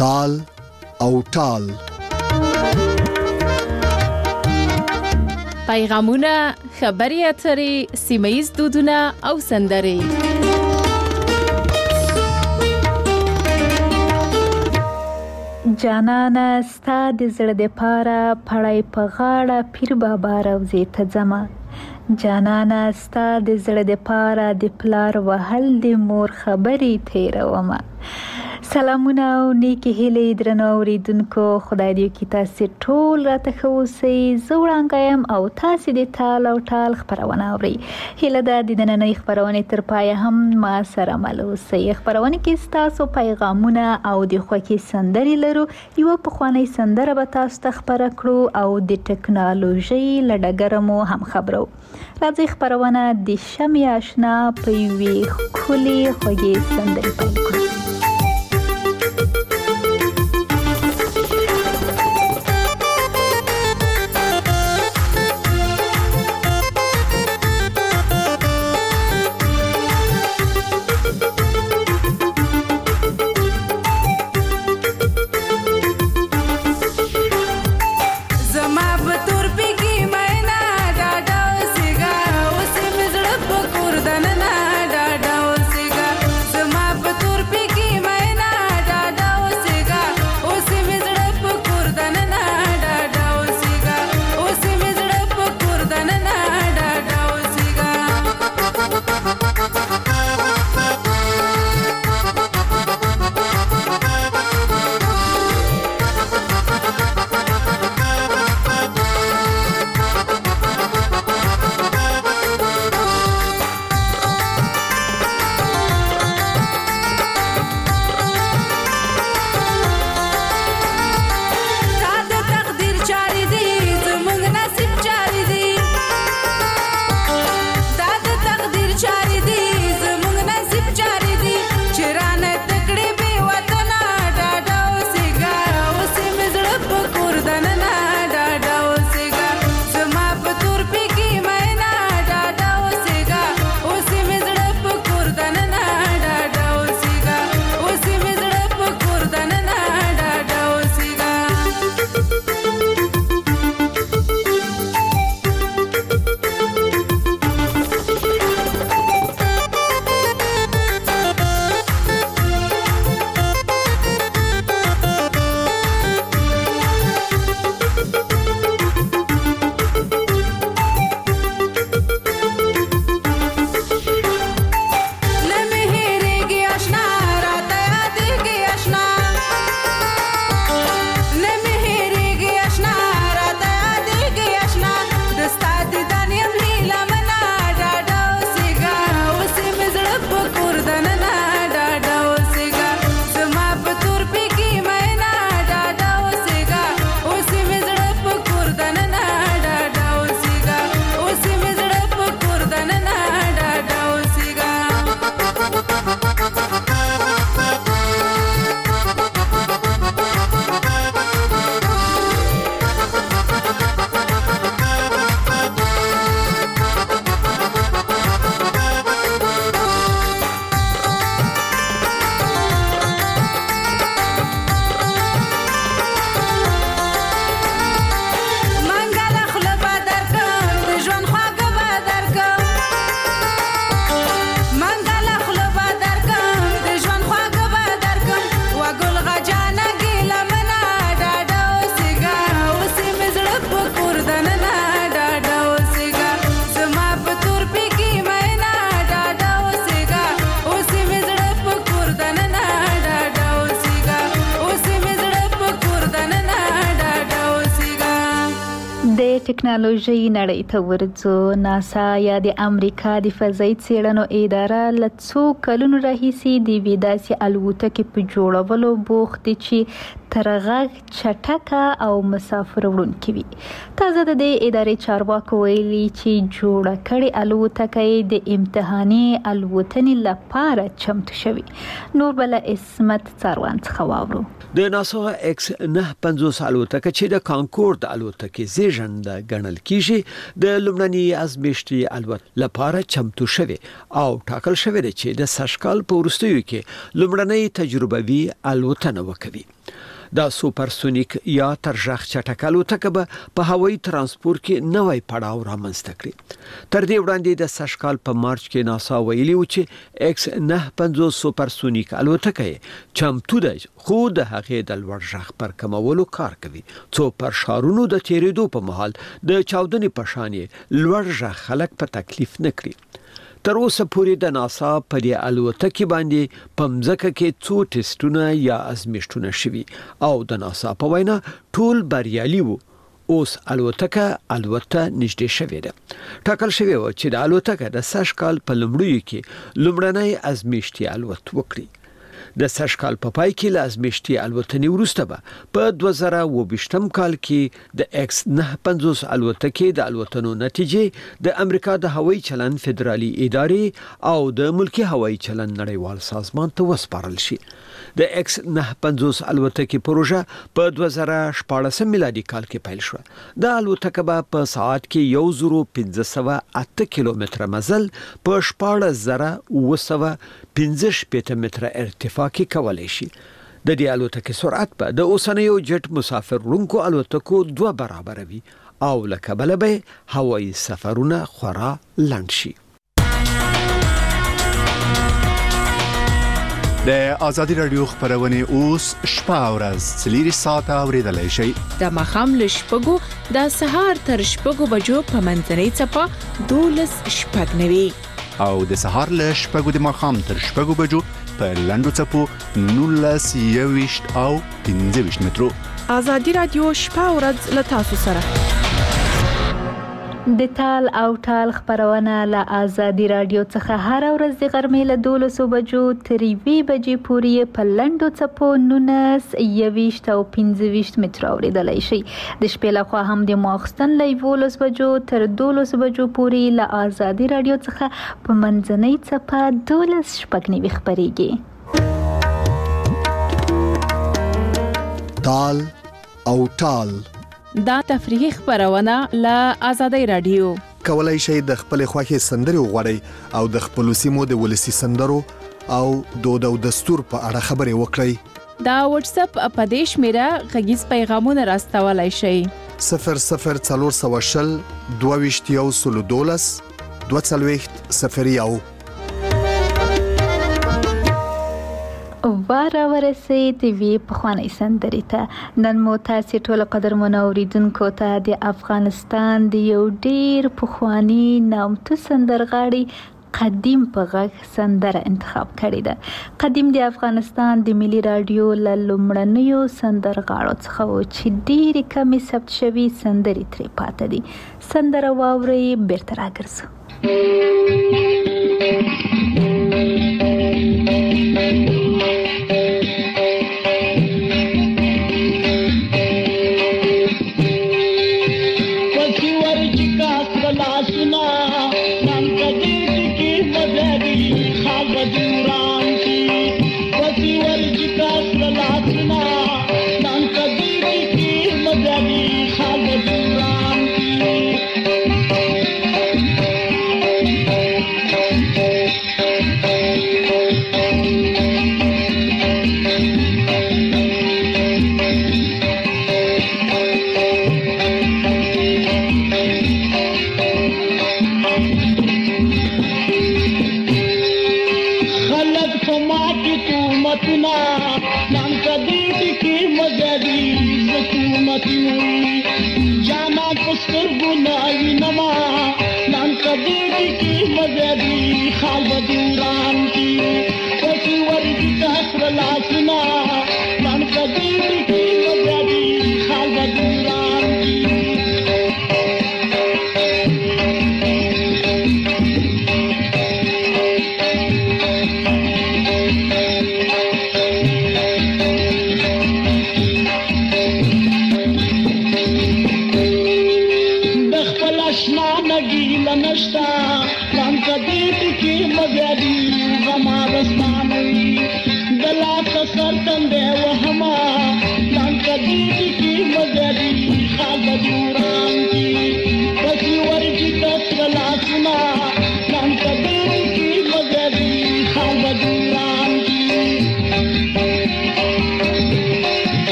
تال او ټال. پیغامونه، خبري اترې، سیمه‌ییز دودونه او سندرې. جانانه ستا د زړه د پاره پړی په غاړه پیر بابا روزې ته ځمه. جانانه ستا د زړه د پاره د پلار وهل د مور خبرې تیرومه. سلامونه او نیکی هیلې درنو اوریدونکو، خدای دې وکړي تاسې ټول راته ښه اوسئ. زه وړانګه یم او تاسې د تال او ټال خپرونه اورئ. هیله ده د نننۍ خپرونې تر پایه هم ما سره مل اوسئ. خپرونه کې ستاسو پیغامونه او د خوښۍ سندرې لرو. یوه پخوانۍ سندره به تاسو ته خپره کړو او د ټکنالوژۍ له ډګره مو هم خبرو. راځئ خپرونه د شمع آشنا په یوې ښکلې خوږې سندرې پیل کړو. ټکنالوژي نړۍ ته ورځو. ناسا یا د امریکا د فضایي څېړنو اداره له څو کلونو راهیسې د یوې داسې الوتکې په جوړولو بوخت دي چې تر غږ چټکه او مسافر وړونکې وي. تازه د دې ادارې چارواکو ویلي چې جوړه کړې الوتکه د امتحاني الوتنې لپاره چمتو شوې. نور بل اسمت څاروان څخه واورو. د ناسا ایکس 950 الوتکه چې د کانکورد الوتکې زیږنده ګڼل کیږي د لومړني ازمېښتي الوت لپاره چمتو شوې او ټاکل شوې ده چې د سږ کال په وروستیو کې لومړنۍ تجربوي الوتنه وکړي. دا سوپرسونیک یا ترژغ چټک الوتکه به په هوایي ترانسپورت کې نوی پړاو رامنځته کړي. تر دې وړاندې د سږ کال په مارچ کې ناسا ویلي و چې ایکس 950 سوپرسونیک الوتکه چمتو ده خو د هغې د لوړ غږ پر کمولو کار کوي څو پر ښارونو د تیریدو په مهال د چاودنې په شان لوړ غږ خلک په تکلیف نه کړي. تر اوسه پورې د ناسا په دې الوتکې باندې په مځکه کې څو ټیسټونه یا ازمیښتونه شوي او د ناسا په وینا ټول بریالي وو. اوس الوتکه الوته نږدې شوې ده. ټاکل شوی و چې د الوتکه د سږ کال په لومړیو کې لومړنی ازمیښتي الوت وکړي. د سږ کال په پای کې له ازمیښتي الوتنې وروسته به په 2022 کال کې د ایکس 950 الوتکې د الوتنو نتیجې د امریکا د هوایي چلن فدرالي ادارې او د ملکی هوایي چلن نړیوال سازمان ته وسپارل شي. د ایکس 950 الوتکې پروژه په 2014 میلادي کال کې پیل شو. د الوتکه به په ساعت کې 1508 کیلومتره مزل په 14915 متره ارتفاع کې کولای شي. د دې الوتکې سرعت به د اوسنیو جټ مسافر وړونکو الوتکو 2 برابر وي او لکه بل به هوایي سفرونه خورا لنډ شي. د آزادی رادیو خبرونه اوس شپه ورځ 3 ساعته اوریدلای شئ. د مخام له شپږو د سهار تر شپږو بجو په منځنۍ څپه 12 شپږ نوي او د سهار له شپږو د مخام تر شپږو بجو په لنډو څپو 19 او 15 مترو. آزادی رادیو شپه ورځ له تاسو سره. د تال او ټال خبرونه له آزادی رادیو څخه هر ورځ د غرمې له 12 بجو تر 2 بجې پورې په لنډو څپو 19 او 15 متر اوریدلای شي. د شپې لخوا هم د ماخستن له 12 بجو تر 12 بجو پورې له آزادی رادیو څخه په منځنۍ څپه 12 شپږ خبريږي. تال او ټال دا تفریحي خبرونه له آزادی رادیو. کولای شئ د خپل خوښي سندري وغوړئ او د خپل سیمو د ولسی سندرو او دود او دستور په اړه خبري وکړئ. دا واتس اپ په دې شمیره غږیز پیغامونه راستولای شئ. 00420 22 22 واره ورسید وی په خواني سندري ته. نن مو تاسو ټول قدرمن اوریدونکو ته د افغانستان د یو ډیر پخوانی نامتو سندرغاړي قدیم په غږ سندره انتخاب کړې ده. قدیم د افغانستان د ملي رادیو له لومړنیو سندرغاړو څخه و چې ډېرې کمې ثبت شوي سندرې ترې پاتې دي. سندره واورئ بیرته راګرځو.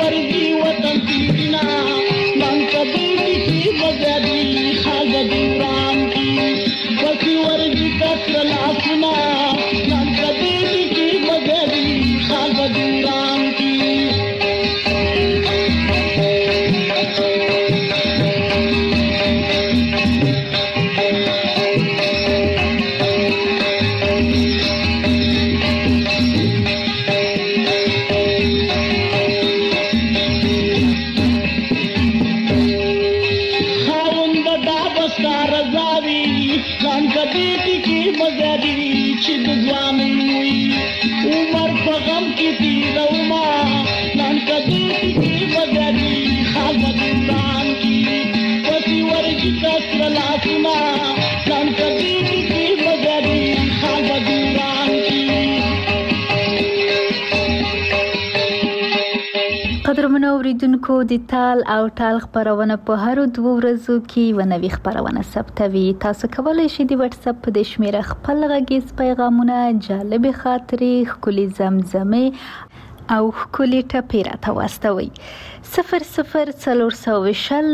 ورزي وطن تینا نن کدی کی بزادی خال دوران کی وسی ورزي کسر لاسنا نن کدی کی بزادی خال دوران کی قدرمنو اوریدونکو د تال او ټال خبرونه په هر 2 ورځو کې ونوي خبرونه ثبتوي. تاسو کولای شئ د واتس اپ په شمیره خپل غږیز پیغامونه، جالب خاطرې، ښکلي زمزمې او ښکلي ټپې راته واستوئ. 004020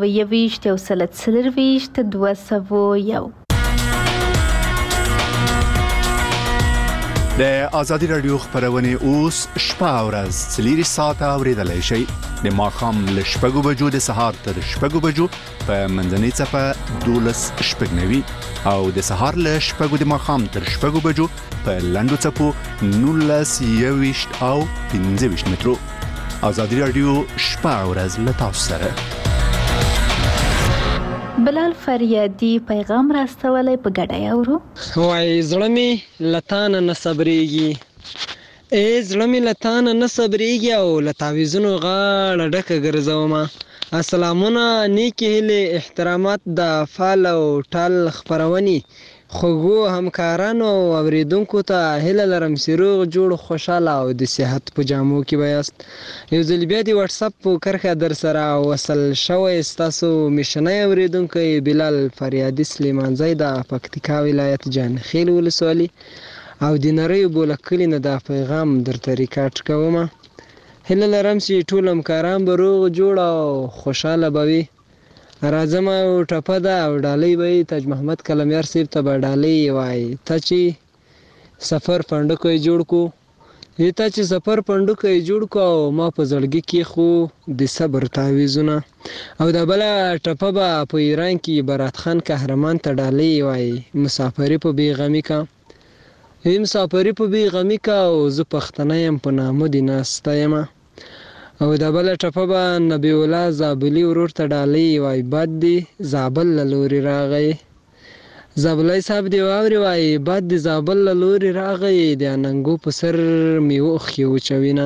221 201. د ازادي رادیو خبرونه اوس شپه او ورځ 3 ساعته اوریدلای شئ. د ماښام له 6 بجو د سهار تر 6 بجو په منځنۍ صفه 12:09 او د سهار له 6 د ماښام تر 6 بجو په لنډو صفو 19:20 او 15 مترو. ازادي رادیو شپه او ورځ له تاسو سره. بلال فریادي پیغام راستولې په ګډه اورو. وای زړه می لتان نه صبرېږي، زړه می لتان نه صبرېږي او لتاویزونو غاړه ډکه ګرځومه. السلامونه، نیکی هیله، احترامات د فال او ټال خبرونی خوږو همکارانو او اوریدونکو ته هیله لرم چې روغ جوړ خوشاله او د صحت په جامو کې وایاست. یو ځل بیا د واتس اپ په کرښه در سره وصل شوی ستاسو میشنۍ اوریدونکی بلال فریادي سلیمانزی د پکتیکا ولایت جانخیل ولسوالي او د نری بولکلی نه د پیغام درته ریکارډ کوم. هیله لرم چې ټول همکاران به روغ جوړ او خوشاله بوي. راځم او ټپه ده او ډالۍ وي تاج محمد کلمیار صاحب ته به ډالۍ وای ته چې سفر پندکوي جوړ کو ته چې سفر پندکوي جوړ کو او ما په زړګي کې خو د صبر تعویزونه او د بل ټپه به په ایران کې برات خان قهرمان ته ډالۍ وای مسافری په بیغمی کا مسافری په بیغمی کا او زه پښتنه يم په نامو دي ناستایم او د بل ټپه به نبی الله زابلی ورور ته ډالۍ وای باد دی زابل لوري راغی زابلای صاحب دی واوري وای باد دی زابل لوري راغی د اننګو په سر میو خيو چوینه.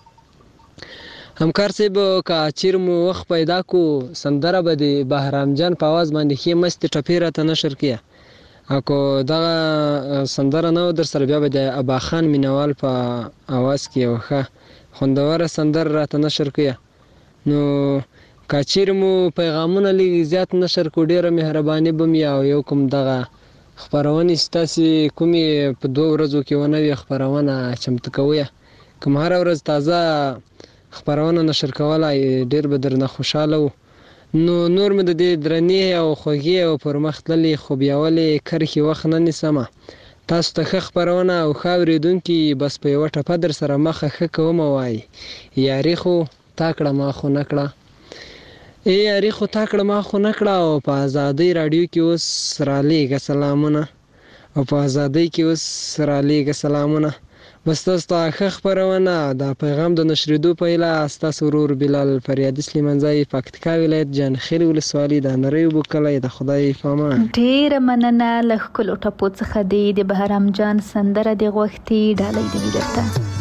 همکار صاحب کا چیر مو وخت پیدا کو سندره به د بهرام جان په आवाज باندې خې مست ټپې راته نشر کیا اكو دا سندره نو در سره بیا به د ابا خان مینوال په आवाज کې وخه خوندوره سندر راته نشر کیا. نو کاچیر مو پیغامونه لږ زیات نشر کو ډیره مهرباني بم یا یو کوم دغه خبرونه ستاسو کومي په 2 ورځو کې ونوي خبرونه چمت کوي کوم هر ورځ تازه خبرونه نشر کولای ډیر به درنه خوشاله وو. نو نور مې د دې درنې او خوږې او پرمختللي خوبیاولې کرخي وخت نه نسمه. تاسو ته خبرونه او خاوریدونکو بس په یو ټپه در سره مخه کوم وای یاري خو تاکړه ما خو نکړه یاري خو تاکړه ما خو نکړه او په ازادي رادیو کې اوس را لېږه سلامونه او په ازادي کې اوس را لېږه سلامونه. بس تاسو ته خبرونه دا پیغام د نشریدو په اله تاسو ورور بلال فریادي سلیمانزی پکتیکا ولایت جانخیل ولسوالي د نری وبکلې د خدای پامان. ډیر مننه له خپل ټپو څخه د بهرام جان سندره د غوښتي ډالۍ دی درته.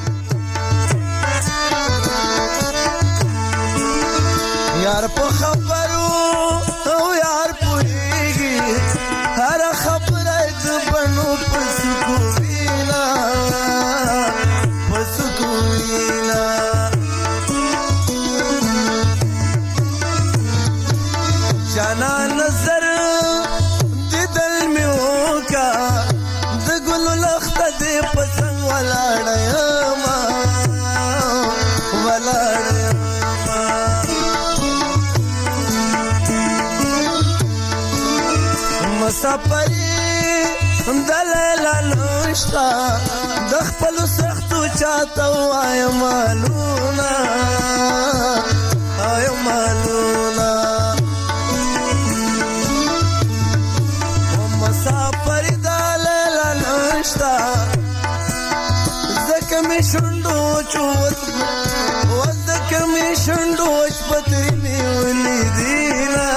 یار په خبرو او یار پوهیږي هر خبره د بنو پسکوینا جانا نظر دی دل می وکا د ګل لخت دی پسنګ ولاړ ما ولاړ مسافري دلیل نشتا د خپل سختو چاته وای مالونا آی مالونا مسافري دلیل نشتا زکه می شوندو چوت وزکه می شوندو شپتري می ولیدینا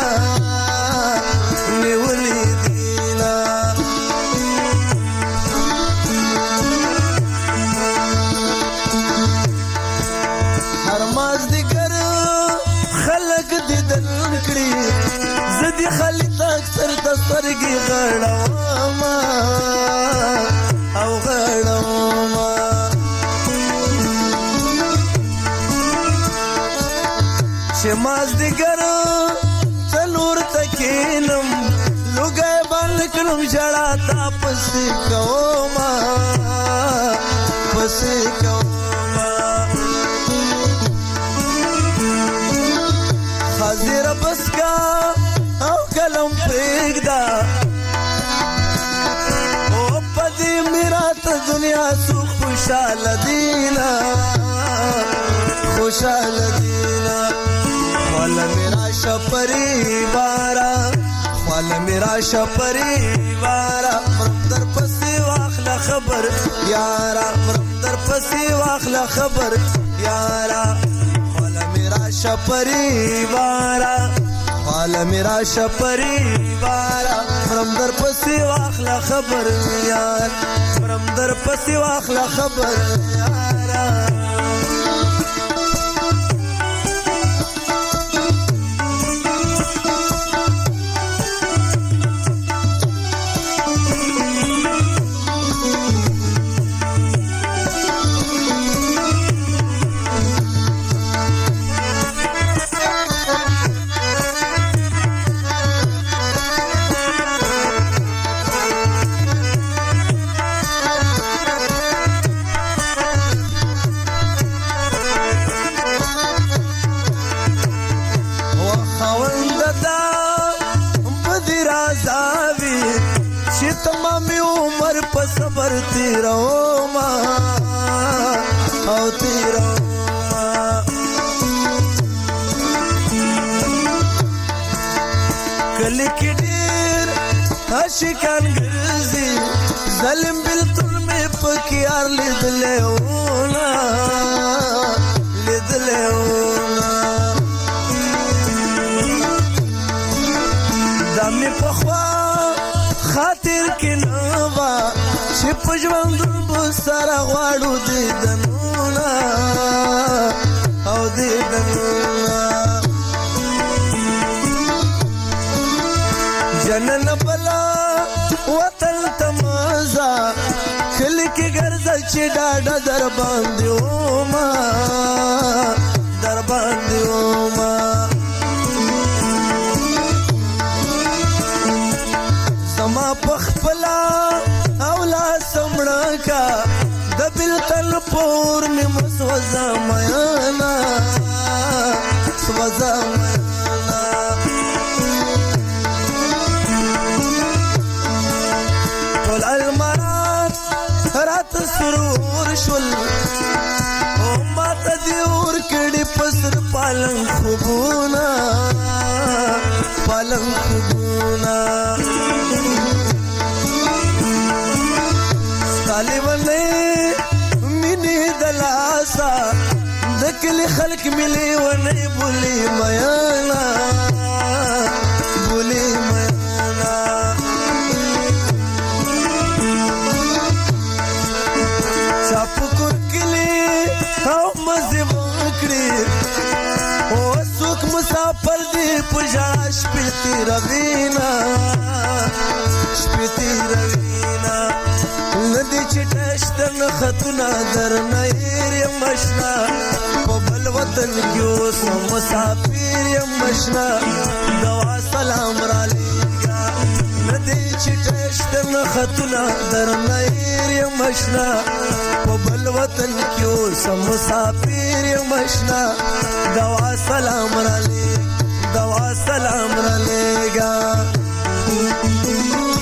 زدي خليت اكثر تصرقي غړوما او غړوما شماز دي ګر تنور تکینم لوګي باندې کلم جړا تا پسې کوما پسې کوما حاضر بس کا او کلم پرېږدا او پدې میرا ته دنیا سو خوشاله دینا خوشاله دینا والا میرا شپریوارا والا میرا شپریوارا در پسې واخله خبر یارا در پسې واخله خبر یارا شپریوارا والا میرا شپریوارا مرم در پسی واخلا خبر یار مرم در پسی واخلا خبر یارا صبر تیروما او تیروما کلی کی ډیر عاشقان ګرځي ظلم بلتون می پکیار لیدلهونا لیدلهونا دمه پخوا خاطر کې نوا چې پجوند بسره غواړو دیدنونا او دیدنونا جنن بلا وطن تمازا کلی کې ګرځي چې ډاډه در باندې وما در باندې وما سما پخپلا اولا سمړکا د بلتل پور می مسوزا میانا سوزا میانا ټول المرات رات سرور شول او ماته دی ور کړي پسر پالنګ خوبونا پالنګ خوبونا طالبنه مني دلاسا دکل خلق ملي وني بولي ميانا بولي ميانا شاپکور کلی او مزه وکړي او سوک مسافر دی پجاش پتی روینا شپتی روینا ندی چټشتن خطونه درنه یم مشنا په بل وطن کې اوس مسافر یم مشنا دوا سلام را لېږه ندی چټشتن خطونه درنه یم مشنا په بل وطن کې اوس مسافر یم مشنا دوا سلام را لېږه دوا سلام را لېږه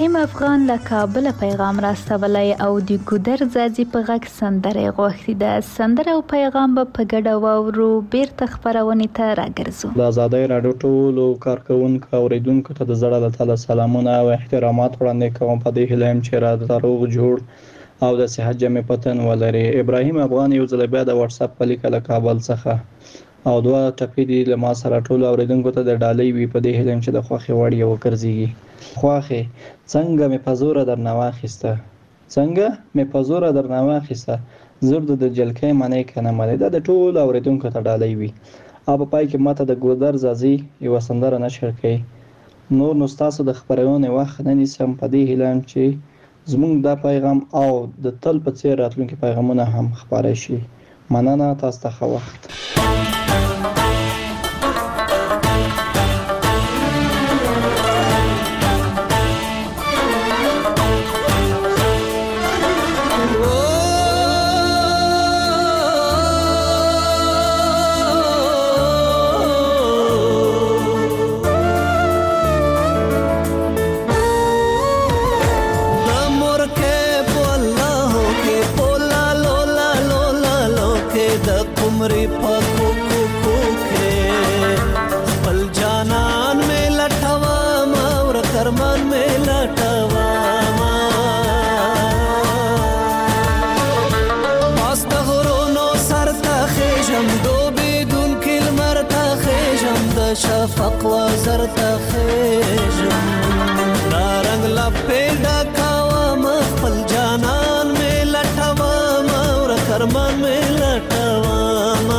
ابراهیم افغان له کابل پیغام راستولی او د ګودر ځاځي په غږ سندره غوښتي ده. سندره او پیغام به په ګډه واورو. بیرته خپرونې ته راګرځو. د آزادۍ راډیو ټولو کارکوونکو او اوریدونکو ته د زړه له تله سلامونه او احترامات وړاندې کوم. په دې هیله یم چې را روغ جوړ او د صحت جامې پتن ولري. ابراهیم افغان یو ځل بیا د واتس اپ په لیک له کابل څخه او دوه ټپې دي له ما سره ټولو اوریدونکو ته د ډالۍ وي. په دې هیله یم چې د خوښې وړ یې وګرځېږي. خواخې څنګه مې په زوره درنه واخیسته، څنګه مې په زوره درنه واخیسته، زور د جلکۍ منې که نه منې. دا د ټولو اوریدونکو ته ډالۍ وي. او په پای کې ماته د ګودر ځاځي یوه سندره نشر کړئ. نور نو ستاسو د خپرونې وخت نه نیسم. په دې هیله یم چې زموږ دا پیغام او د تل په څېر راتلونکي پیغامونه هم خپاره شي. مننه، تاسو ته ښه وخت. شفق وزر تخیجم دا رنگ لپې ډکوم خپل جانان مې لټوم او کرمان مې لټوم.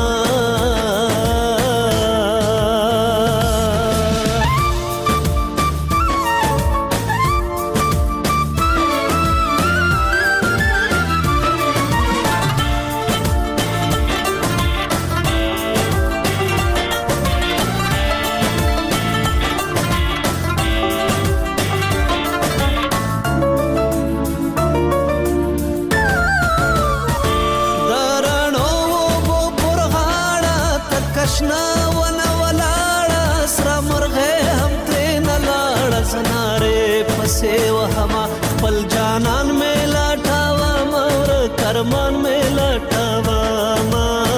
خپل جانان مې لټوم او کرمان مې لټوم.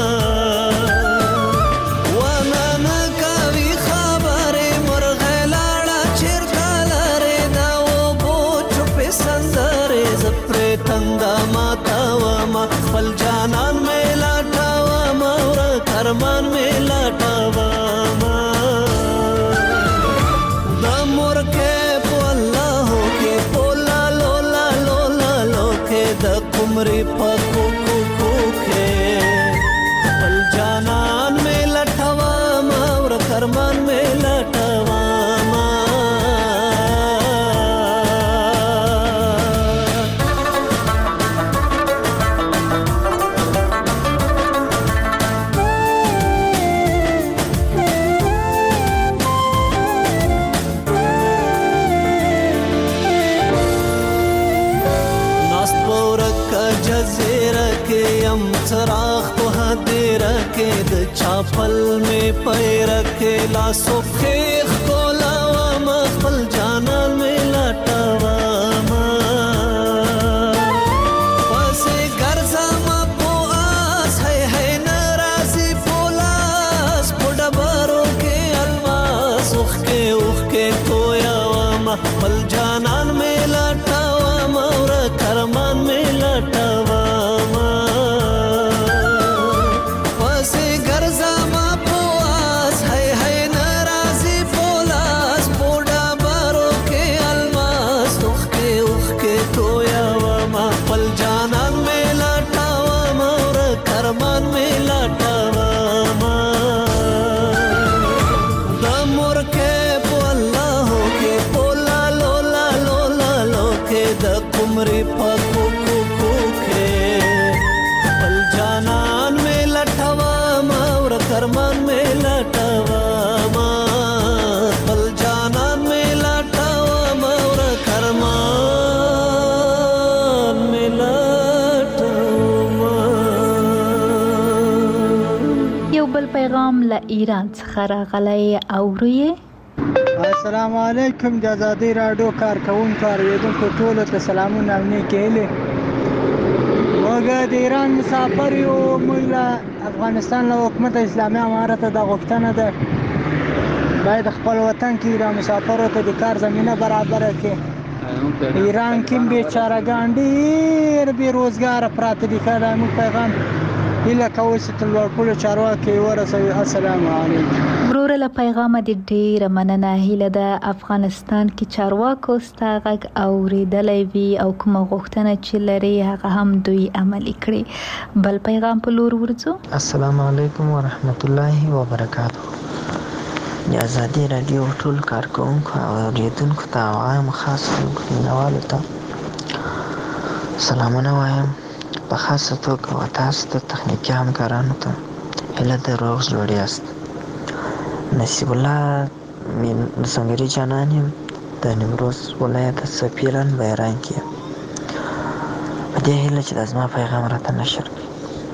ونه نه کوي خبرې مرغۍ لاړه چېرته لرې دا اوبو چوپې سندرې زه پرې تنده ماتوم. خپل جانان مې لټوم او کرمان مې لټوم. د مورکې د قمري په کوکو کې خپل جانان مې لټوم او کرمان مې لټوم. څراغ په هدیره کې د چاپل مې پیره کې لاسو خیخ کولوم خپل جانان مې لټوم. پسې ګرځم په آس هی هی نه راځي پولاس په ډبرو کې الماس اوښکې اوښکې تویوم. خپل جانان مې لټوم او کرمان مې لټوم. قمري په کوکو کې خپل جانان مې لټوم او کرمان مې لټوم. خپل جانان مې لټوم او کرمان مې لټوم. یو بل پیغام له ایران څخه راغلی اورئ. السلام علیکم د ازادي راډیو کارکونکو اوریدونکو ټولو ته سلامونه او نیکې هیلې. موږ د ایران مسافر یو. موږ له افغانستان له حکومت اسلامي امارت د غوښتنه ده باید خپل وطن کې د مسافرو ته د کار زمینه برابره کړي. ایران کې بیچارهګان ډېر بېروزګاره پراته دي. که دا موږ پیغام هیله کوو چې تر لوړپوړو چارواکو یې ورسوي. السلام علیکم. وروره له پیغامه دې ډېره مننه. هیله ده افغانستان کې چارواکو ستا غږ اورېدلی وي او کومه غوښتنه چې لري هغه هم دوی عملي کړي. بل پیغام په لور ورځو. السلام علیکم ورحمت الله وبرکاته. د ازادي راډیو ټول کارکونکو او اوریدونکو ته او عام خاص مینوالو ته سلامونه وایم. په خاصه توګه و تاسو ته تخنیکي همکارانو ته هیله ده روغ جوړ یاست. نصیب الله سنګري جانان یم د نیمروز ولایت سپیران بیران کې. په دې هیله چې د زما پیغام راته نشر کړي.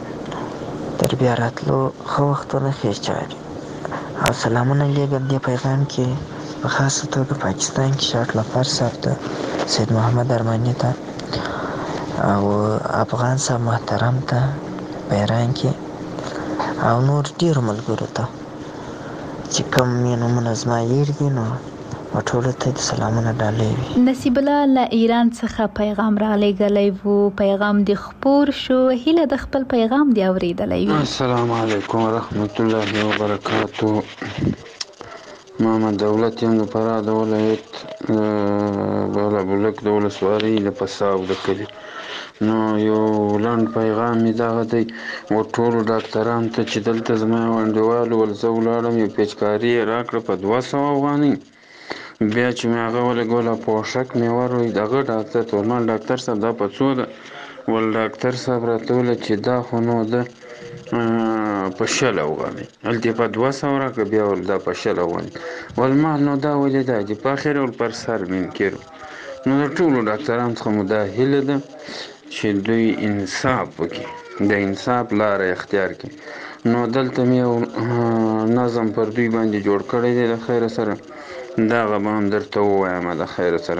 تر بیا راتلو ښه وختونه ښې چارې او سلامونه لیږم دې پیغام کې په خاصه توګه پاکستان کې شاټ لفر صاحب ته، سید محمد ارماني ته او افغان صاحب محترم ته بیران کې او نور ډېرو ملګرو ته چې کوم یې نومونه زما هېر دي نو ټولو ته د سلامونه ډالۍ وي. نصیب الله له ایران څخه پیغام رالیږلی و. پیغام دې خپور شو. هیله د خپل پیغام دې اورېدلی وي. السلام علیکم ورحمت الله وبرکاتو. محمد دولت یم د فراه د ولایت بالابلک د ولسوالۍ د پساو د کلي. نو یو لنډ پیغام مې دغه دی و ټولو ډاکټرانو ته چې دلته زما یو انډیوال ول، زه ولاړم یو پیچکاري یې راکړه په 200 افغانۍ. بیا چې مې هغه ولګوله پوښک مې وروی دغه ډاکټر ته ول ډاکټر صاحب دا په څو ده؟ ول ډاکټر صاحب راته وویل چې دا خو نو ده په 100 افغانۍ. هلته یې په 200 راکړه. بیا ول دا په 100 افغانۍ. ول ما نو دا ولې دا دي په اخر ول پر سر منکر. نو د ټولو ډاکټرانو څخه مو دا هیله ده چې دوی انصاف وکړي، د انصاف لاره اختیار کړي. نو دلته مې یو نظم پر دوی باندې جوړ کړی دی د خیره سره، دغه به هم درته ووایم د خیره سره.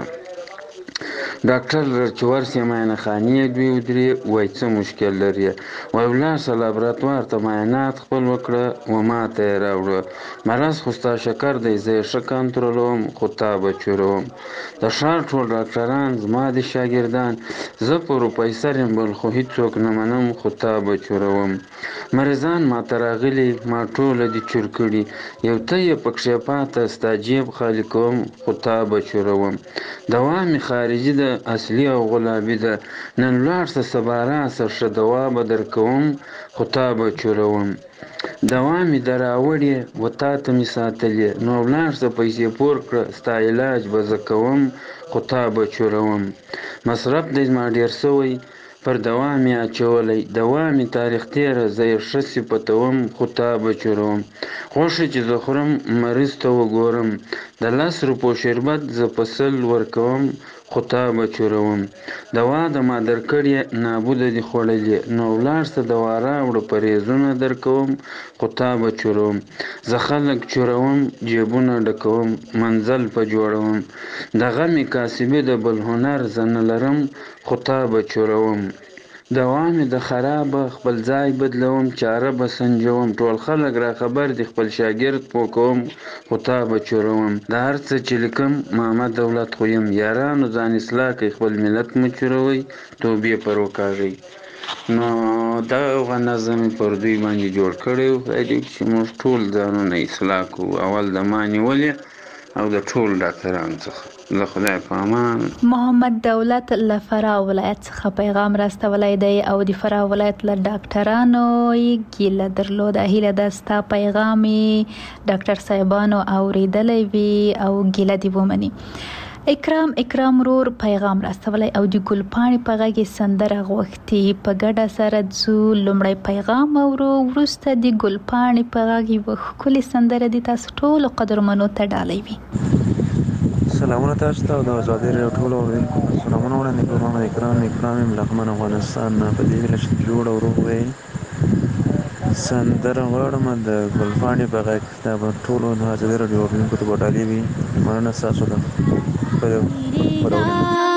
ډاکټر چې ورسې معاینه خانې 2 او 3 وایي څه مشکل لري؟ وایي ولاړ شه لابراتوار ته معاینات خپل وکړه و ما ته یې راوړه. مرض خو ستا شکر دی، زه یې ښه کنټرولوم خو تا به چوروم. د ښار ټول ډاکټران زما د شاګردان، زه پروفیسر یم بل خو هیڅوک نه منم خو تا به چوروم. مریضان ما ته راغلي ما ټوله دي چور کړي، یو ته یې پکښې پاته ستا جیب خالي کوم خو تا به چوروم. دوا مې خارجي ده اصلي او غلابي ده، نن ولاړ شه سبا راشه ښه دوا به درکوم خو تا به چوروم. دوا مې در راوړې و تا ته مې ساتلې، نو ولاړ شه پیسې پور کړه ستا علاج به زه کوم خو تا به چوروم. مصرف دی زما ډېر سوی پر دوا مې اچولی، دوا مې تاریخ تیره زه یې ښه صفتوم خو تا به چوروم. غوښه چې زه خورم مریض ته وګورم، د 10 روپو شربت زه په 100 ورکوم خو تا به چوروم. دوا د ما درکړې نابوده دي خوړلې، نو ولاړ شه دوا راوړه پرهیزونه درکوم خو تا به چوروم. زه خلک چوروم جیبونه ډکوم منزل په جوړوم، د غمې کاسبې د بل هنر زه نه لرم خو تا به چوروم. دوا مې د خرابه خپل ځای بدلوم چاره به سنجوم، ټول خلک را خبر دي خپل شاګرد پوه کوم خو تا به چوروم. د هر څه چې لیکم محمد دولت خو یم، یارانو ځان اصلاح کوي خپل ملت مه چوروئ توبې پر وکاږئ. نو دغه نظم مې پر دوی باندې جوړ کړی و چې موږ ټول ځانونه اصلاح کوو. اول د ما نیولې او د ټول ډاکټرانو څخه له خدای په امان. محمد دولت له فراه ولایت څخه پیغام راستولی دی او د فراه ولایت له ډاکټرانو یې ګیله درلوده. هیله ده ستا پیغام ډاکټر صاحبانو اوریدلی وي او ګیله دې ومني. اکرام رور پیغام راستولی او د ګلپاڼې په غږ یې سندره غوښتي. په ګډه سره ځو لومړی پیغام اورو، وروسته د ګلپاڼې په غږ یوه ښکلې سندره د تاسو ټولو قدرمنو ته ډالۍ وي. سلامونه تاسو ته او د ازادي راډیو ټولو اوریدونکو ته سلامونه وړاندې کوم. محمد اکرام یم له افغانستان نه، په دې هیله چې جوړ او روغ وئ. سندره غواړم د ګلپاڼې په غږ دا به ټولو د ازادي راډیو اورېدونکو ته به ډالۍ وي. مننه ستاسو د خپرونې.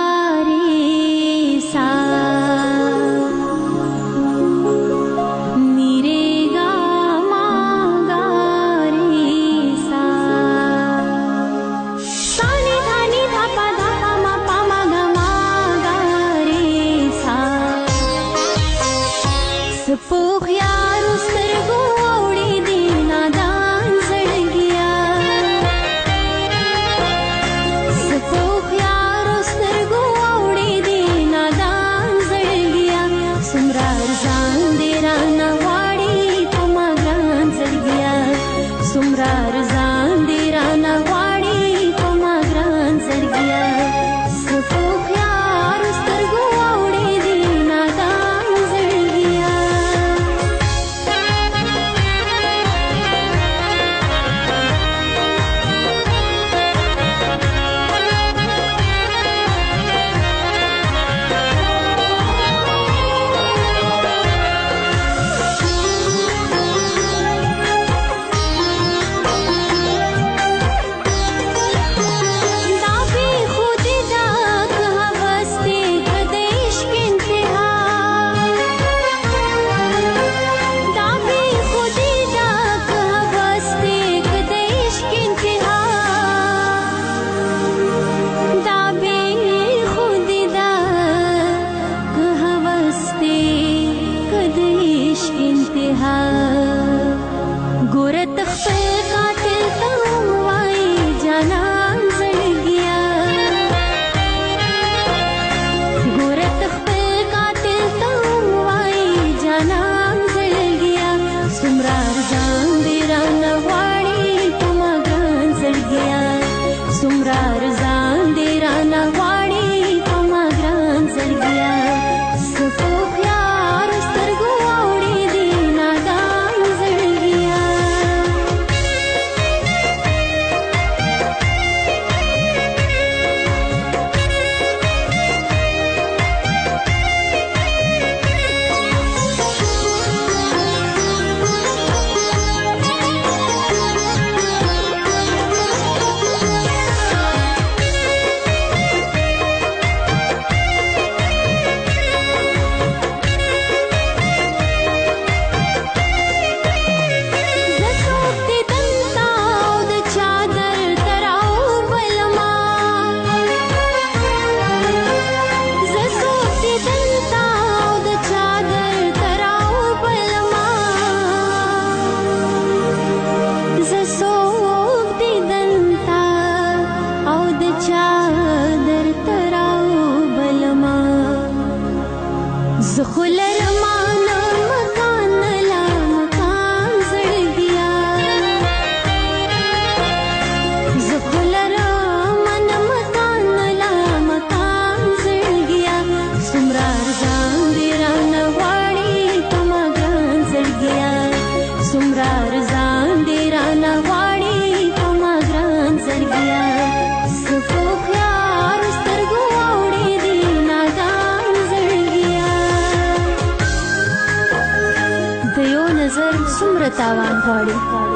تاوان غواړي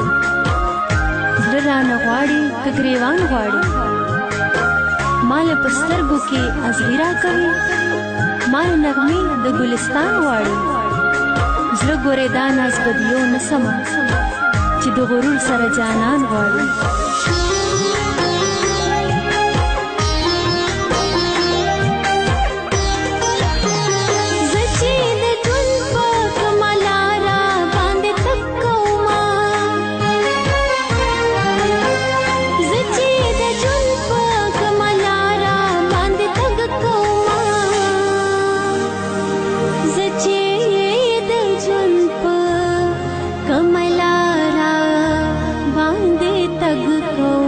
زړه رانه غواړي که ګریوان غواړي مال په سترګو کې ازغي راکوي مال نغمې د ګلستان غواړي زړه ګورې دا ناز بدیو نه سمه چې د غرور سره جانان غواړي कमलारा बांधे तग को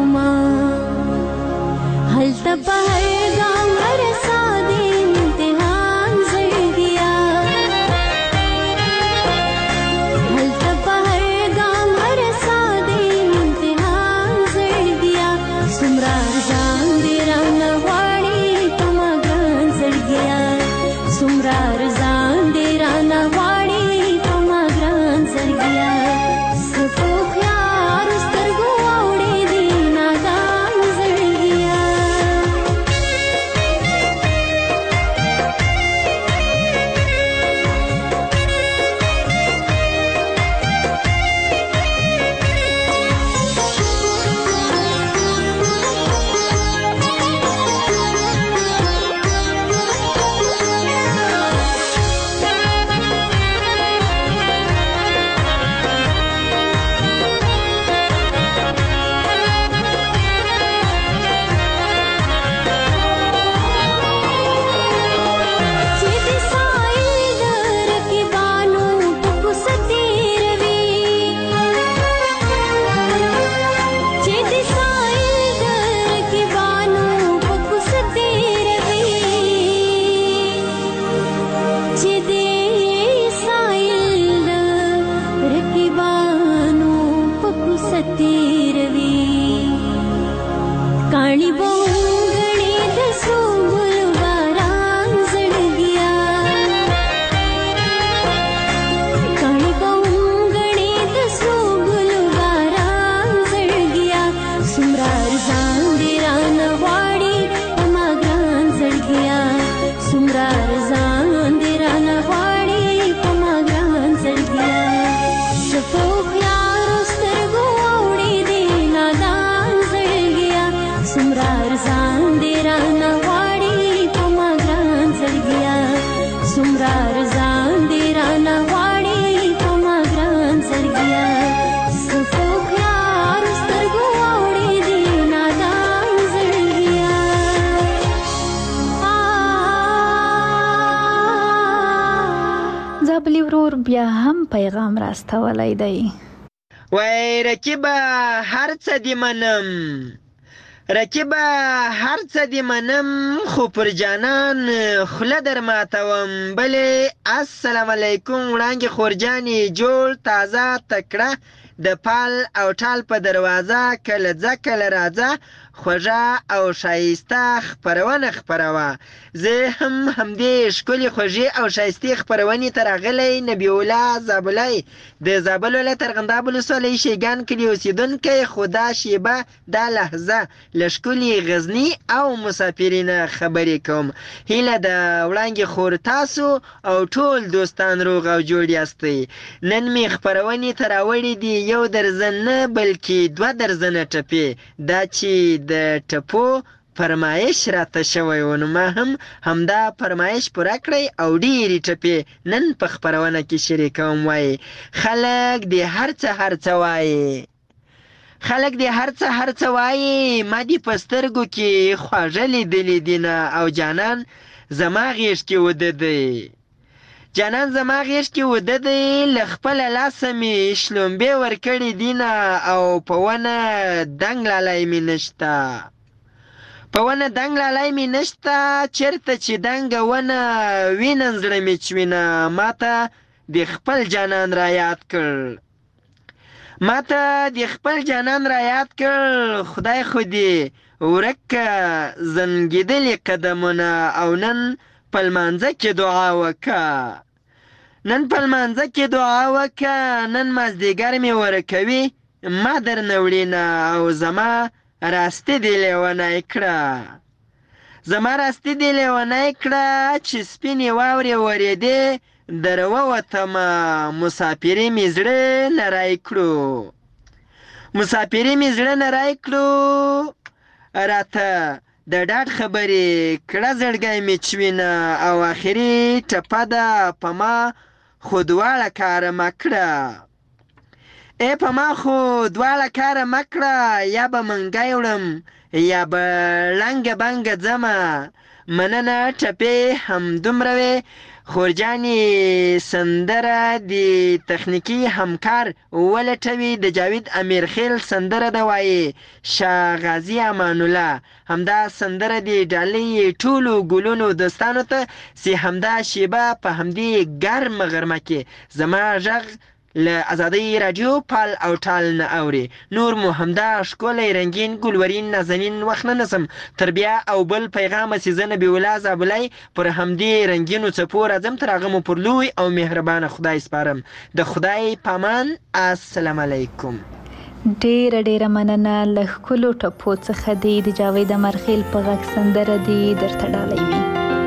بیا هم پیغام راستولی دی. وای رقیبه هر څه دې منم، رقیبه هر څه دې منم، خو پر جانان خوله در ماتوم. بلې السلام علیکم وړانګې خورجانې، جوړ تازه تکړه د پال او ټال په دروازه، کله ځه کله راځه خوږه او ښایسته خپرونه خپروه. زه هم همدې ښکلې خوږې او ښایستې خپرونې ته راغلی نبي الله زابلی، د زابل ولایت ارغنداب ولسوالۍ شیګان کلي اوسېدونکی، خو دا شیبه دا لحظه له ښکلي غزني او مسافرینه خبرې کوم. هیله د وړانګې خور تاسو او ټول دوستان روغ او جوړ یاستئ. نن مې خپرونې ته راوړي دي یو درزن نه بلکې 2 درزنه ټپې، دا چې د ټپو فرمایش راته شوی و، نو ما هم همدا فرمایش پوره کړی او ډېرې ټپې نن په خپرونه کې شریکوم. وایي خلک دې هر څه وایي، خلک دې هر څه وایي، ما دې په سترګو کې خواږه لیدلې دینه، او جانان زما غېږ کې وده دی، جانان زما غېږ کې وده دی، له خپله لاسه مې شلومبې ورکړې دینه، او په ونه دنګ لالی مې نشته، په ونه دنګ لالی مې نشته، چېرته چې دنګه ونه وینم زړه مې چوینه. ماته د خپل جانان را یاد کړ، ماته د خپل جانان را یاد کړ، خدای خو دې ورک زنګېدلې قدمونه، او نن په لمانځه کې دعا وکړه، نن په لمانځه کې دعا وکړه، نن مازدیګر مې ورکوي ما درنه وړینه، او زما راستی دې لیونی کړه، زما راستی دې لیونی کړه، چې سپینې واورې ورېدې در ووتمه، مسافري مې زړه نری کړو، مسافري مې زړه نری کړو، راته د ډاډ خبرې کړه زړګی مې چوینه، او آخري ټپه ده په ما خو دواړه کاره مه کړه، ای په ما خو دواړه کاره مه کړه، یا به منګی وړم یا به لنګه بنګه ځمه. مننه ټپې همدومره وې. خورجانې سندره د تخنیکي همکار ولټوي، د جاوید امیرخیل سندره ده، وایي شاه غازي امان الله. همدا سندره د ډالۍ ټولو ګلونو دوستانو ته، چې همدا شیبه په همدې ګرمه غرمه کې زما غږ له ازادۍ راډیو پال او ټال نه اوري. نور مو همدا ښکلی رنګین ګلورین نازنین وخت نه نسم، تر بیا او بل پیغامه چې زه نبي الله زابلی پر همدې رنګینو څپو راځم، تر هغه مو پر لوی او مهربانه خدای سپارم. د خدای پامان. السلام علیکم. ډیره مننه. له ښکلو ټپو څخه دی د جاوید امیرخیل په غږ سندره دی درته ډالۍ وي.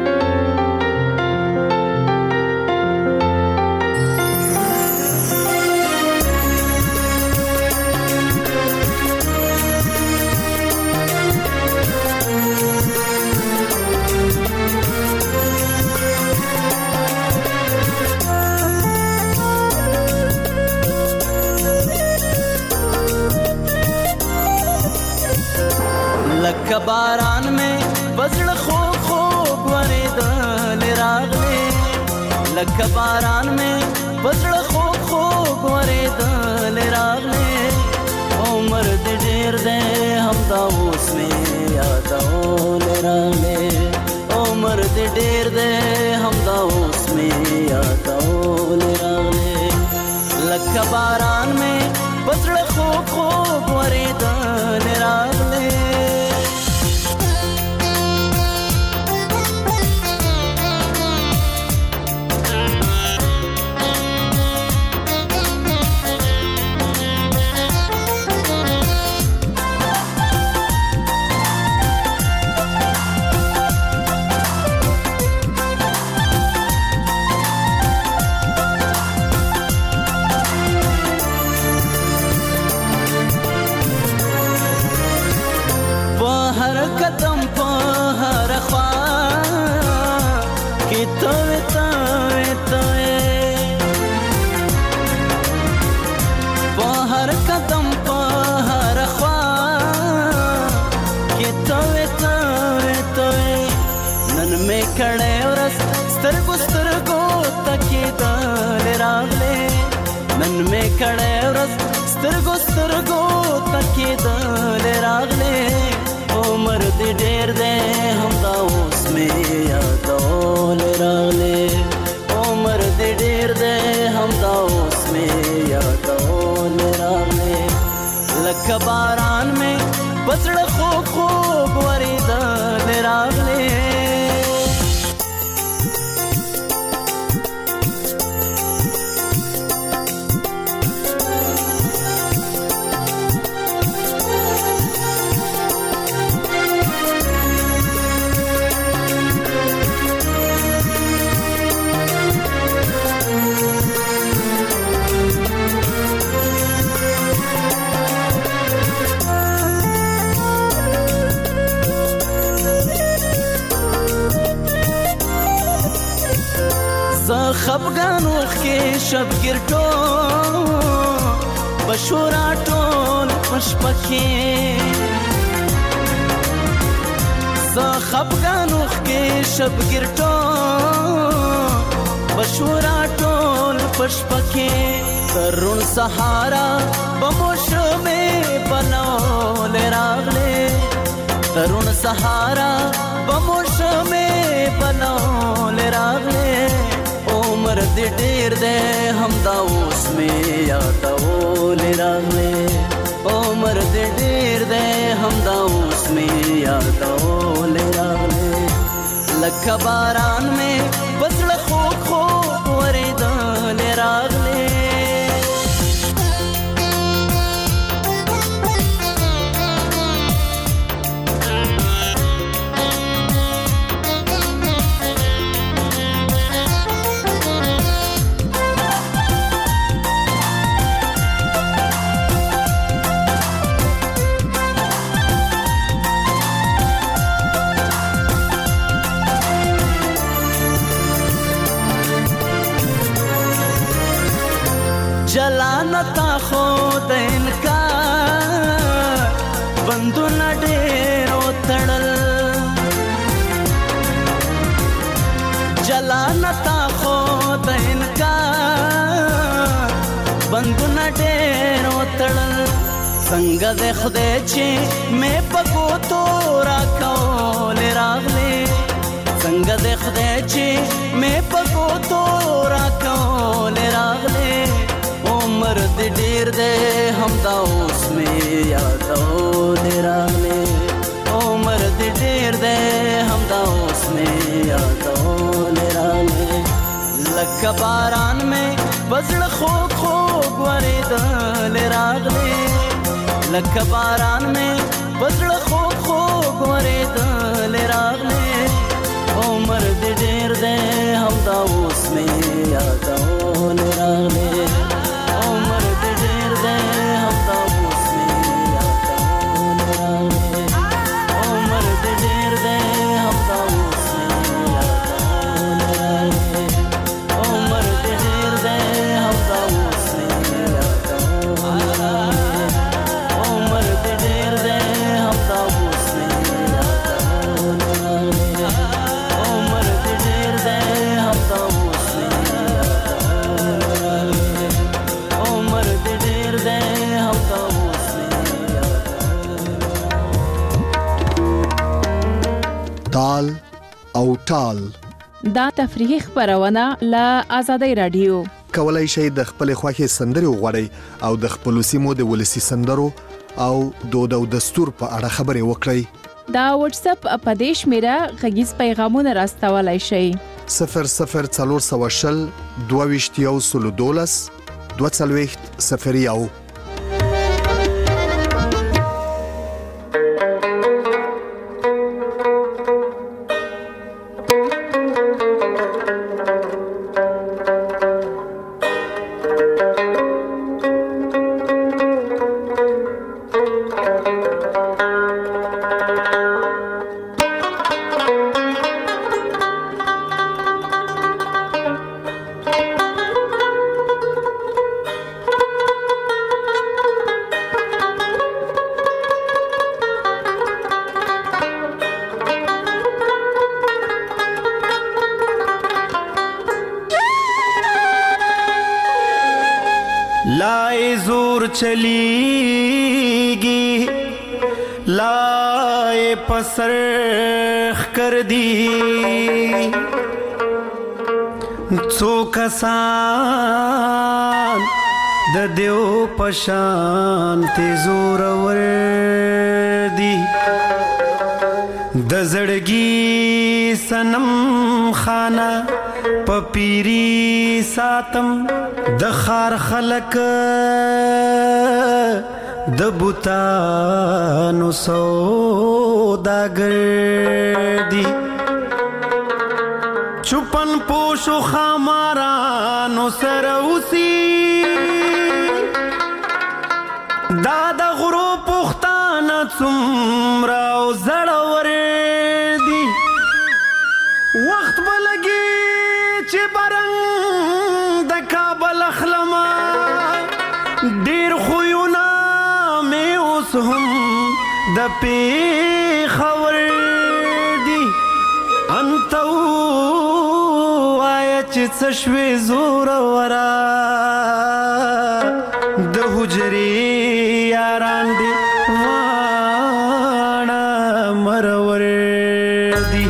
لکه باران مې بزړه خوږ خوږ ورېدل راغلې، لکه باران مې بزړه خوږ خوږ ورېدل راغلې، عمر دې ډېر دی همدا اوس مې یادول راغلې، عمر دې ډېر دی همدا اوس مې یادول راغلې، لکه باران مې بزړه خوږ خوږ ورېدل راغلې. کړه ورځ سترګو سترګو تکیدل راغله عمر دې ډېر دې همدا اوس مې یادول راغله عمر دې ډېر دې همدا اوس مې یادول راغله لکه باران مې پزړه خوب خوب ورېدل راغله خفګان وخت کې شبګیر ټول بشورا ټول مشپکې زه خفګان وخت کې شبګیر ټول بشورا ټول مشپکې ترون سهارا بموشمې بنول راغله ترون سهارا بموشمې بنول راغله عمر دې ډېر دې همدا اوس مې یادول راغله عمر دې ډېر دې همدا اوس مې یادول راغله لکه باران مې پزړه خوب خوب ورېدل راغله جلانتا خود انکار بندونه ډېر وتړل جلانتا خود انکار بندونه ډېر وتړل څنګه دې خدای چې مې په ګوتو راکول راغلې څنګه دې خدای چې مې په ګوتو راکول راغلې عمر دې ډېر دې همدا اوس مې یادول راغله عمر دې ډېر دې همدا اوس مې یادول راغله لکه باران مې پزړه خوب خوب ورېدل راغله لکه باران مې پزړه خوب خوب ورېدل راغله عمر دې ډېر دې همدا اوس مې یادول راغله عمر دې ډېر دې همدا اوس مې یادول راغله عمر دې ډېر دې همدا اوس مې یادول راغله عمر دې ډېر دې همدا اوس مې یادول راغله عمر دې ډېر دې همدا اوس مې یادول راغله عمر دې ډېر دې همدا اوس مې تال او ټال دا تفریحي خبرونه له آزادۍ رادیو کولای شئ د خپل خوښي سندري وغوړئ او د خپل سیمو د ولسی سندرو او دود او دستور په اړه خبرې وکړئ دا واتس اپ اپدیش میرا غږیز پیغامونه راستولای شئ 00420 22 20 चलीगी लाए पसरख कर दी څو کسان د دیو پشان تیزور ور دی د زړګي سنم خانه پپیری ساتم د خار خلق د بوتانو سوداګر دی چپن پوشو خامارانو سروسی دادا غرو پختانا څومره زړور دی وخت بلګي چې برنګ د کابل اخلما ډیر خوونه مې اوس هم د پیښور دی انتو چې څه شوې زور ورا د حجرې یاران دي واړه مرور دي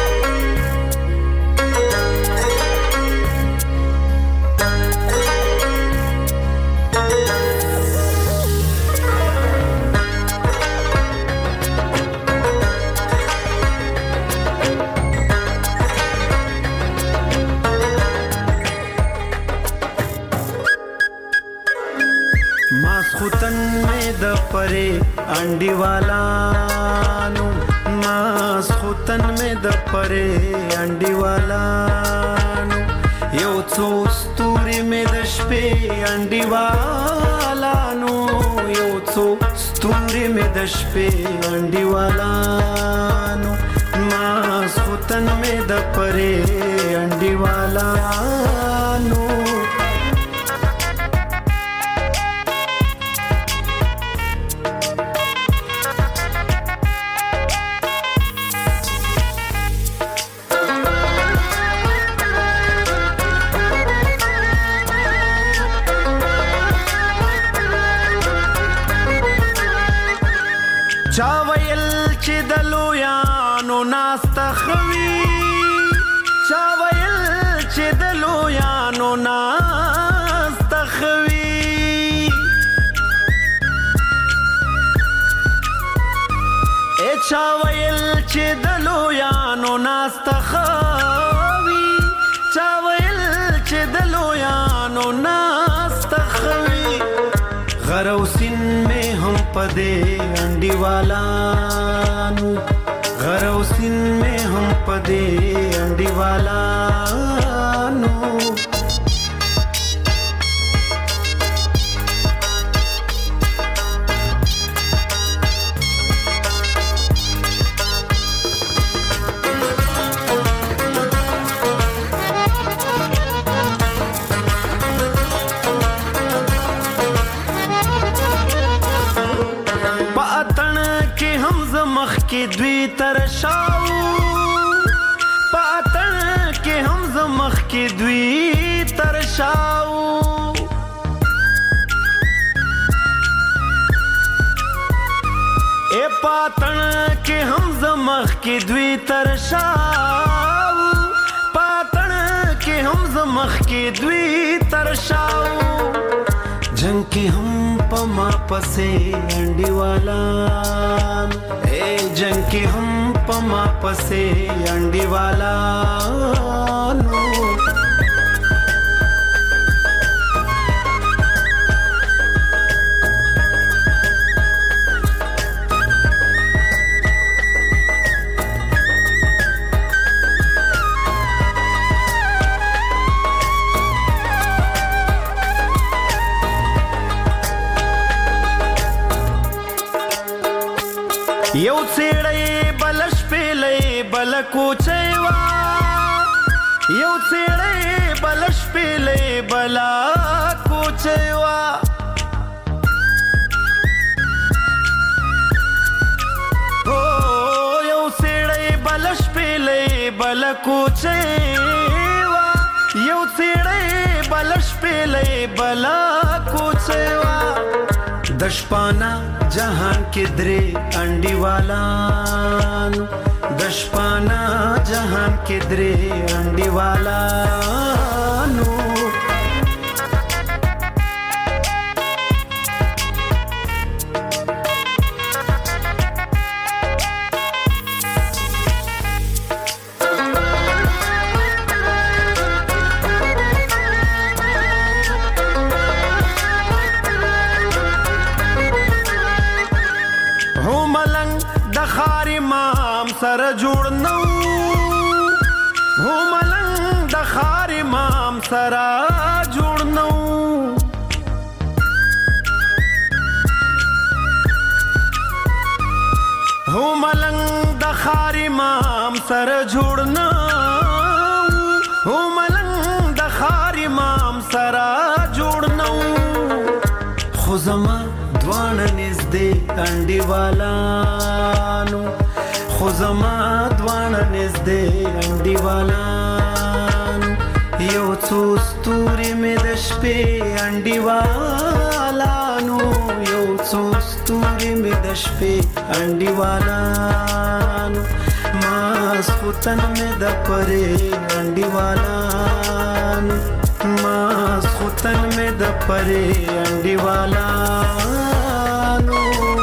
परे अंडी वालानु मास खुतन में द परे अंडी वालानु यो څو ستوري में د شپې अंडी वालानु यो څو ستوري में د شپې अंडी वालानु मास खुतन में द परे अंडी वालानु چاویل چې د لویانو ناسته خوي چاویل چې د لویانو ناسته خوي چاویل چې د لویانو ناسته خوي چاویل چې د لویانو ناسته خوي غروسین میں ہم پدے انڈی والانو غروسین میں ہم پدے انڈی والانو کې دوی ترشاو پاتن کې هم زمخ کې دوی ترشاو اے پاتن کې هم زمخ کې دوی ترشاو پاتن کې هم زمخ کې دوی ترشاو جنگ کې هم پما پسې انډي والا जंग के हम पमा पसे अंडी वाला नो یو څېړې بلش پیلې بل کوچېوا یو څېړې بلش پیلې بلا کوچېوا او یو څېړې بلش پیلې بل کوچېوا یو څېړې بلش پیلې بلا کوچېوا د شپانا جهان کې درې انډیوالانو د شپانا جهان کې درې انډیوالانو سره جوړ نو هو ملنګ د خار امام سره جوړ نو هو ملنګ د خار امام سره جوړ نو هو ملنګ د خار امام سره جوړ نو خو زما دوانه نږدې انډیوالانو خو زما دوانه نږدې انډیوالانو یو څو ستوري مې د شپې انډیوالانو یو څو ستوري مې د شپې انډیوالانو ماسخوتن مې د پرې انډیوالانو ماسخوتن مې د پرې انډیوالانو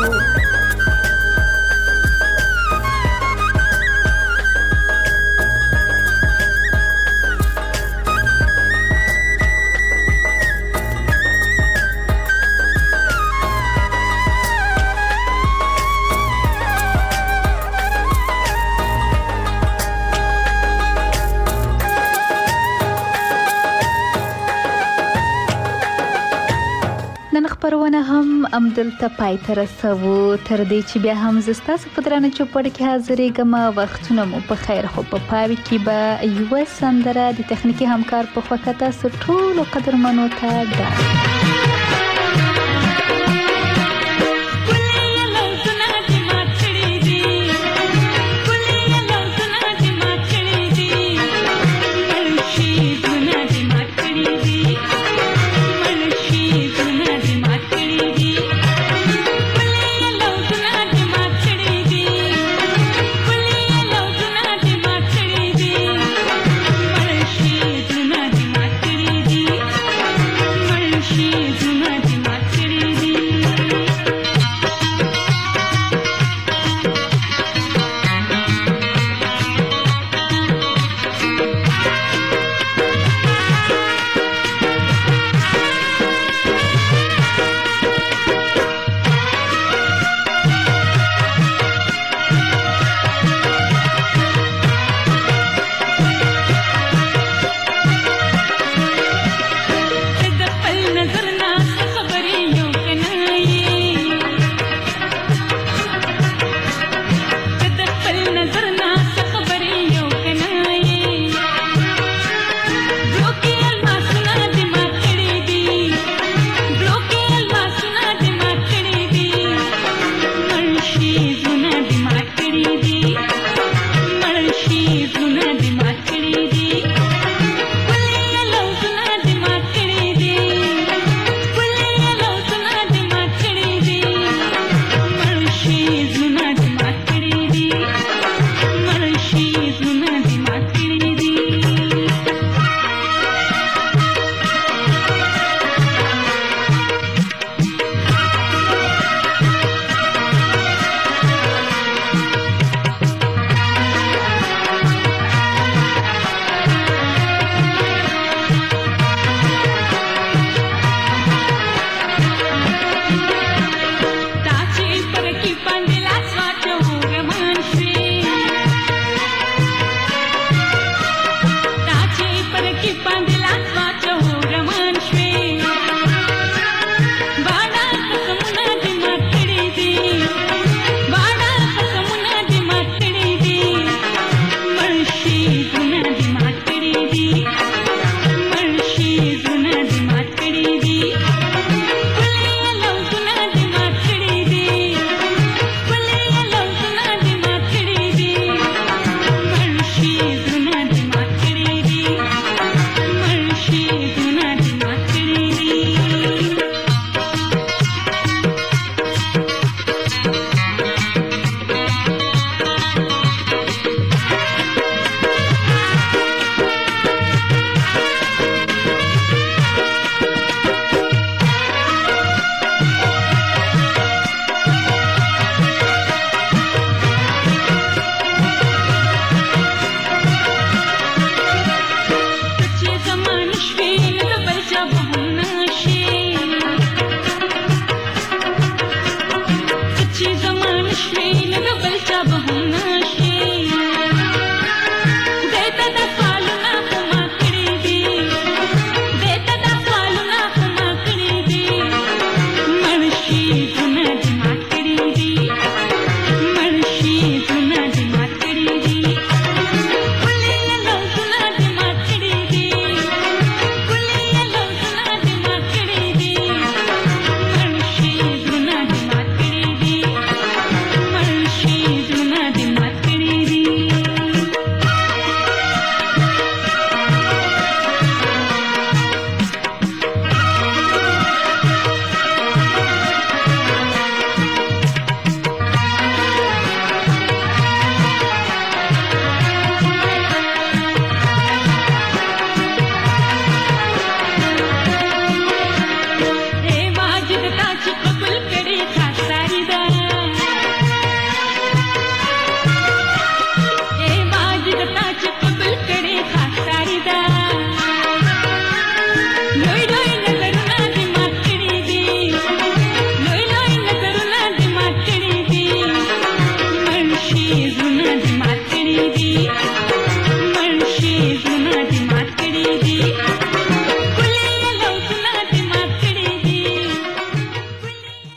خبرونه هم امدلته پای ته رسوو تر دې چې بیا هم زه ستاسو په درانه چوپړ کې حاضرېږم وختونه مو په خیر خو په پای کې به یوه سندره د تخنیکي همکار په خوا تاسو ټولو قدرمنو ته ډالۍ